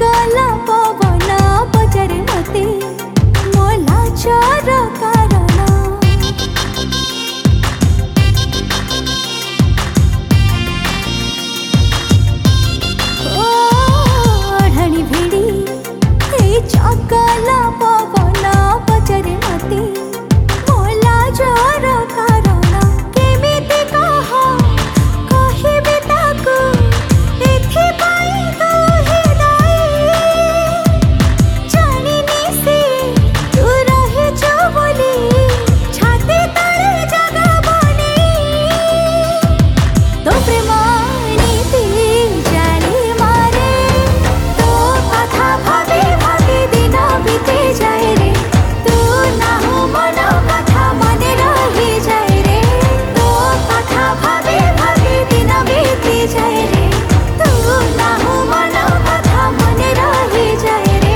गला पवन बजारे मते मो लाचार कारण ओढ़णी भिड़ी ए चगला पवन बजारे मते मो लाचार कारण केमिति कह कहिबे ताको एथि पाई कहि दाई जानिनी से तू रहे जो बोली छाती तले जगा बनी तो प्रेम नीति जाली मारे तो कथा भाबी भाबी दिन बीते जाए रे तू ना हो मन कथा मने रही जाए रे तो कथा भाबी भाबी दिन बीते जाए रे तू ना हो मन कथा मने रही जाए रे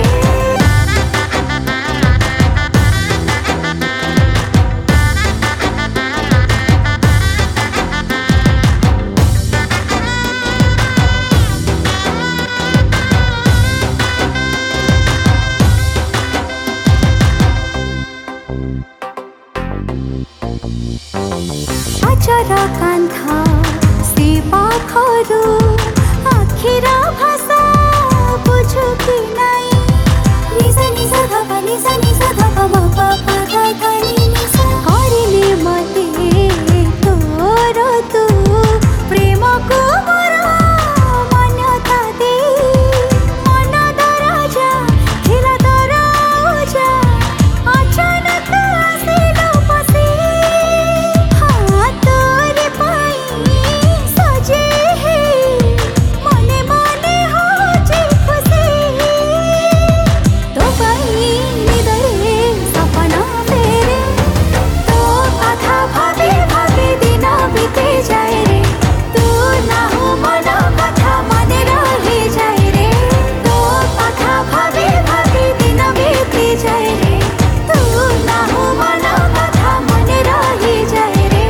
आचर कांथा से पाखरु आखिर भाषा बुझु कि नाई निसा निसा धपा निसा निसा धपा मपा पा गा नि निसा करिले मते तोर तू प्रेम को मोर मान्यता दे मन दराजा खेला दराजा अचानक आसिलो पसे हाँ तोरे पाई सजे है मने मने हो जे खुशी तो पाई निदरे सपना तेरे तो कथा भाबी भाबी दिन बीते जाए रे तू ना हो मन कथा मने रही जाए रे तो कथा भाबी भाबी दिन बीते जाए रे तू ना हो मन कथा मने रही जाए रे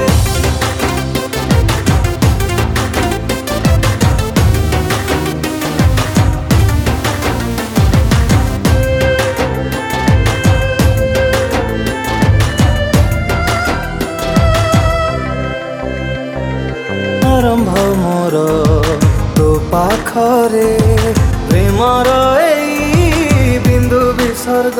आरंभ मोर तो पाखरे प्रेमर एई बिंदु विसर्ग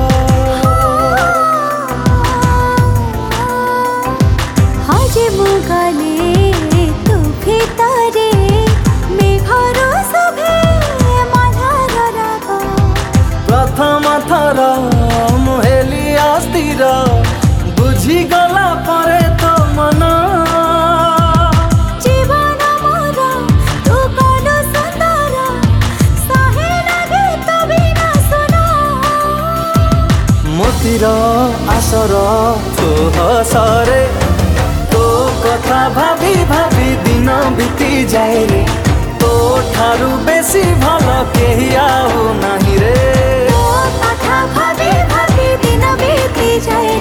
हजे मुगले तू भितरे मेघर सभे मधार राग प्रथम थर मुहेली अस्थिर बुझीगला परे तो मन जीवन मोर तू कलु सुंदर सहे लगे तो बिना सुना मोतीर आसर तो हसरे तो कथा भाबी भाबी दिन बीती जाए रे तो ठारू बेसी भल केही आउ नाही रे तो कथा भाबी भाबी दिन बीती जाए